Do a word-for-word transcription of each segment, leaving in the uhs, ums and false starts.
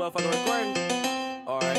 motherfucker recording? Alright.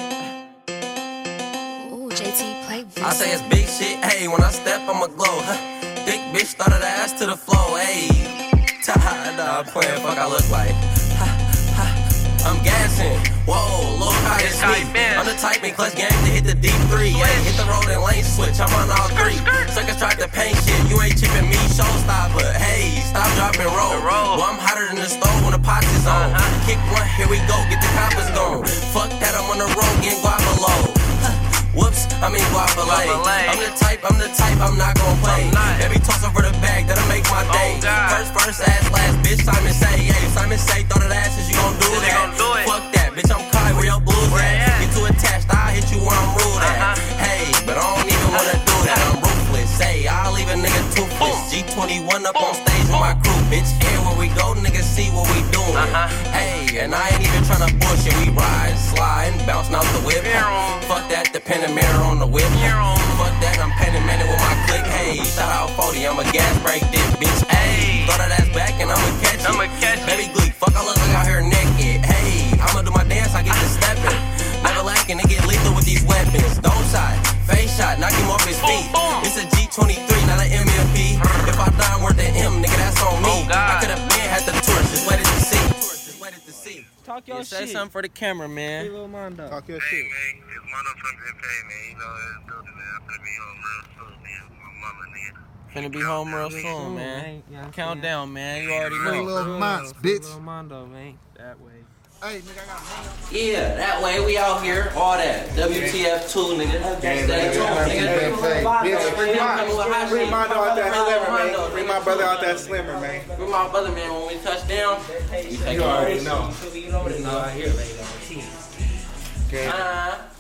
Ooh, J T, play this. I say it's big shit, hey, when I step, I'ma glow. Huh. Thick bitch, started the ass to the flow, hey. Nah, I'm playing, fuck I look like. Ha, ha. I'm gassing, whoa, look how it's me. I'm the type in clutch game to hit the deep three. Yeah, hit the road and lane switch, I'm on all three. Suckers tried to paint shit, you ain't chipping me, showstopper. Hey, stop, drop, and roll. Well, I'm hotter than the stove when the pot is on. Kick one, here we go, get the coppers gone. Fuck that, I'm on the road, getting guava low. Whoops, I mean guava lay. I'm the type, I'm the type, I'm not gon' play. Every toss over the bag, that'll make my day. First, first, ass, last, bitch, Simon say. Hey, Simon say, throw that ass, is you gon' do that? Fuck that, bitch, I'm Kai, where your blues at? Get too attached, I'll hit you where I'm rude at. Hey, but I don't even wanna do that, I'm ruthless. Hey, I'll leave a nigga toothless. G twenty-one up on stage with my crew, bitch. Everywhere we go, niggas see what we doing. Hey, and I ain't even tryna bullshit. We ride, slide, and bouncing out the whip. Fuck that, the Panamera on the whip. Fuck that, I'm Panamera with my click. Hey, shout out forty, I'm a gas break this bitch. Hey, throw that ass back and I'ma catch it. I'ma catch Baby Gleek, fuck, I look like out here naked. Hey, I'ma do my dance, I get to stepping. Never lacking, they get lethal with these weapons. Dome shot, face shot, knock him off his feet. It's a G twenty-three, not an M M P. If I die, I'm worth an M, nigga, that's on me. I could've been had the torch, just waited to see. Just waited to see. Talk your yeah, shit. Say something for the camera, man. Hey, Lil Mondo. Talk your hey, shit. man, it's Mondo from Japan, man. You know, it's building, man. I'm finna be home real soon, man. My mama, nigga. Finna be home real soon, man. Yeah, Count down, man. You already Three know. little months, bitch. Lil Mondo, man. That way. Hey, nigga, I got money. Yeah, that way we out here. All that. W T F two, nigga. Stay tuned, nigga. Bitch, free Mondo out that slimmer, man. Free my brother out that slimmer, man. Free my brother, man. When we touch down, we take You already know. You already know out here, lady. Okay. Uh,